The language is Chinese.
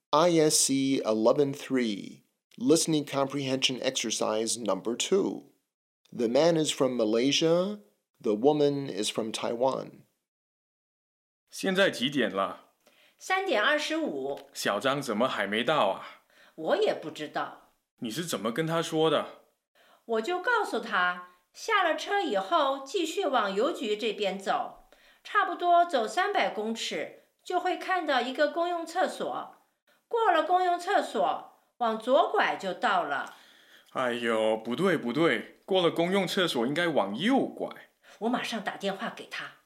ISC 11-3, Listening Comprehension Exercise Number 2. The man is from Malaysia, the woman is from Taiwan. 现在几点了 ？3点25。 小张怎么还没到啊？ 我也不知道。 你是怎么跟他说的？ 我就告诉他，下了车以后继续往邮局这边走，差不多走300公尺就会看到一个公用厕所，过了公用厕所往左拐就到了。 哎呦，不对，过了公用厕所应该往右拐。 我马上打电话给他。